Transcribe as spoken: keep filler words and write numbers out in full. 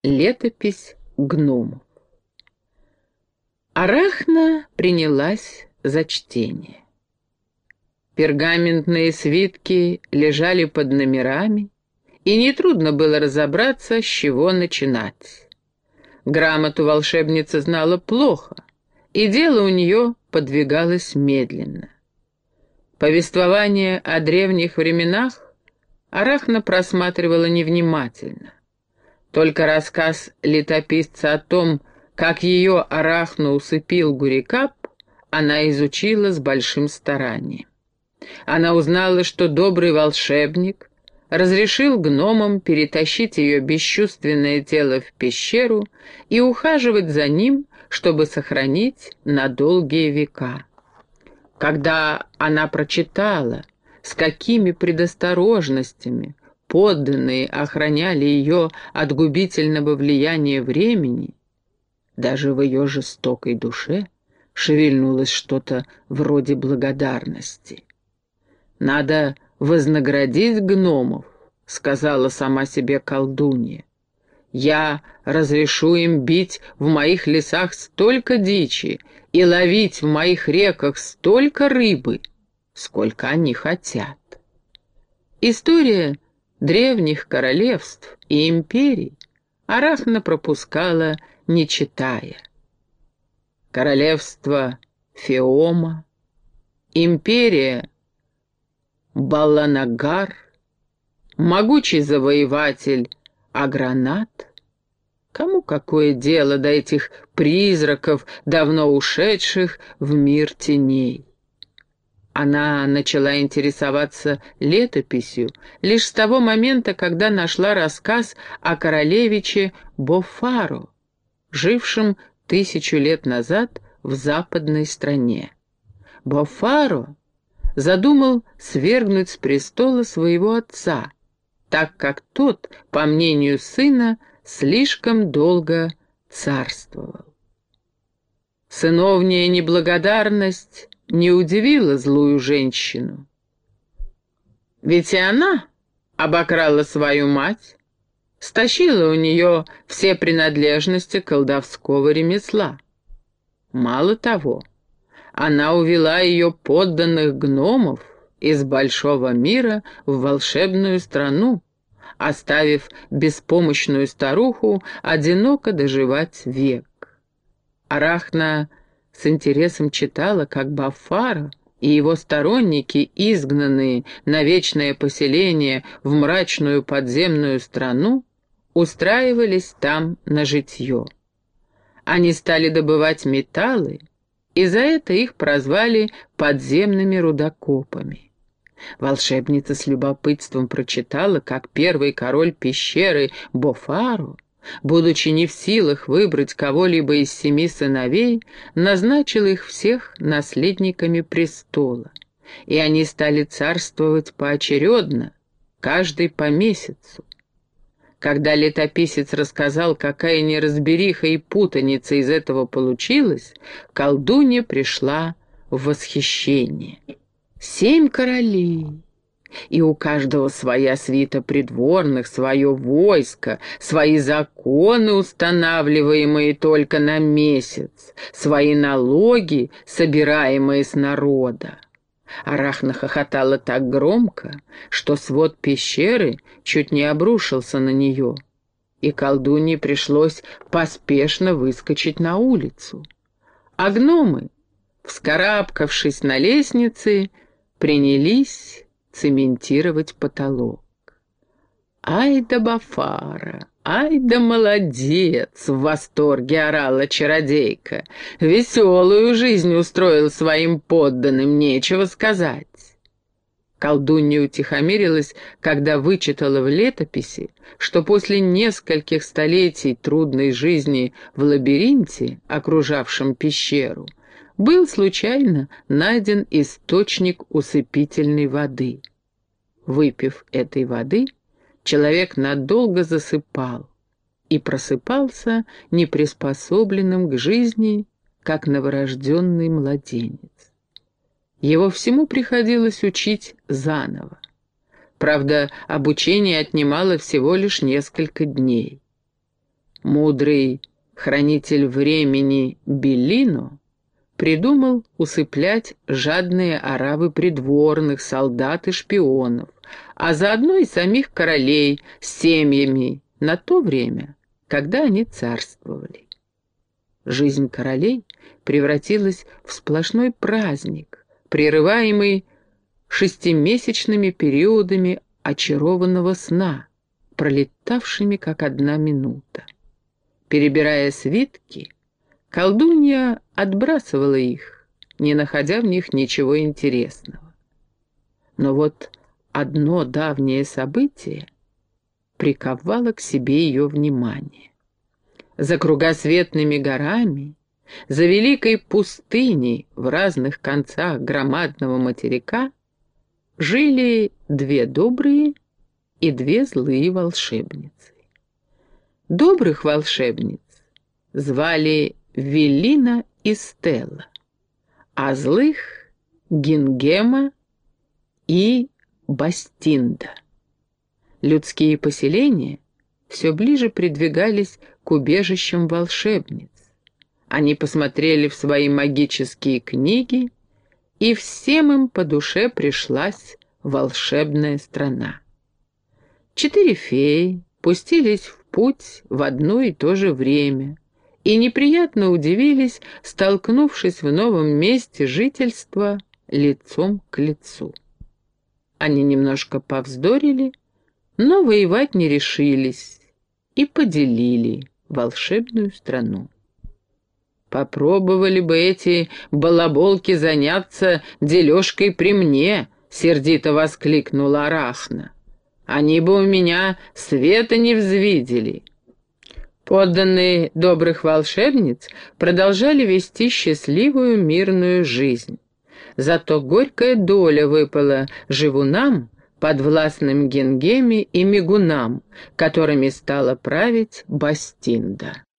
Летопись гномов. Арахна принялась за чтение. Пергаментные свитки лежали под номерами, и нетрудно было разобраться, с чего начинать. Грамоту волшебница знала плохо, и дело у нее подвигалось медленно. Повествование о древних временах Арахна просматривала невнимательно. Только рассказ летописца о том, как ее Арахну усыпил Гурикап, она изучила с большим старанием. Она узнала, что добрый волшебник разрешил гномам перетащить ее бесчувственное тело в пещеру и ухаживать за ним, чтобы сохранить на долгие века. Когда она прочитала, с какими предосторожностями подданные охраняли ее от губительного влияния времени, даже в ее жестокой душе шевельнулось что-то вроде благодарности. «Надо вознаградить гномов», — сказала сама себе колдунья. «Я разрешу им бить в моих лесах столько дичи и ловить в моих реках столько рыбы, сколько они хотят». История древних королевств и империй Арахна пропускала, не читая. Королевство Феома, империя Баланагар, могучий завоеватель Агранат. Кому какое дело до этих призраков, давно ушедших в мир теней? Она начала интересоваться летописью лишь с того момента, когда нашла рассказ о королевиче Бофаро, жившем тысячу лет назад в западной стране. Бофаро задумал свергнуть с престола своего отца, так как тот, по мнению сына, слишком долго царствовал. Сыновняя неблагодарность не удивила злую женщину. Ведь и она обокрала свою мать, стащила у нее все принадлежности колдовского ремесла. Мало того, она увела ее подданных гномов из большого мира в волшебную страну, оставив беспомощную старуху одиноко доживать век. Арахна с интересом читала, как Бофаро и его сторонники, изгнанные на вечное поселение в мрачную подземную страну, устраивались там на житье. Они стали добывать металлы, и за это их прозвали подземными рудокопами. Волшебница с любопытством прочитала, как первый король пещеры Бофаро, будучи не в силах выбрать кого-либо из семи сыновей, назначил их всех наследниками престола, и они стали царствовать поочередно, каждый по месяцу. Когда летописец рассказал, какая неразбериха и путаница из этого получилась, колдунья пришла в восхищение. Семь королей, и у каждого своя свита придворных, свое войско, свои законы, устанавливаемые только на месяц, свои налоги, собираемые с народа. Арахна хохотала так громко, что свод пещеры чуть не обрушился на нее, и колдунье пришлось поспешно выскочить на улицу. А гномы, вскарабкавшись на лестнице, принялись цементировать потолок. «Ай да Бофаро! Ай да молодец!» — в восторге орала чародейка. «Веселую жизнь устроил своим подданным, нечего сказать». Колдунья утихомирилась, когда вычитала в летописи, что после нескольких столетий трудной жизни в лабиринте, окружавшем пещеру, был случайно найден источник усыпительной воды. Выпив этой воды, человек надолго засыпал и просыпался неприспособленным к жизни, как новорожденный младенец. Его всему приходилось учить заново. Правда, обучение отнимало всего лишь несколько дней. Мудрый хранитель времени Беллино придумал усыплять жадные оравы придворных, солдат и шпионов, а заодно и самих королей с семьями на то время, когда они царствовали. Жизнь королей превратилась в сплошной праздник, прерываемый шестимесячными периодами очарованного сна, пролетавшими как одна минута. Перебирая свитки, колдунья отбрасывала их, не находя в них ничего интересного. Но вот одно давнее событие приковало к себе ее внимание. За кругосветными горами, за великой пустыней в разных концах громадного материка жили две добрые и две злые волшебницы. Добрых волшебниц звали Велина и Стелла, а злых — Гингема и Бастинда. Людские поселения все ближе придвигались к убежищам волшебниц. Они посмотрели в свои магические книги, и всем им по душе пришлась волшебная страна. Четыре феи пустились в путь в одно и то же время и неприятно удивились, столкнувшись в новом месте жительства лицом к лицу. Они немножко повздорили, но воевать не решились и поделили волшебную страну. «Попробовали бы эти балаболки заняться дележкой при мне», — сердито воскликнула Арахна. «Они бы у меня света не взвидели». Подданные добрых волшебниц продолжали вести счастливую мирную жизнь. Зато горькая доля выпала живунам, подвластным Гингеме и Мигунам, которыми стала править Бастинда.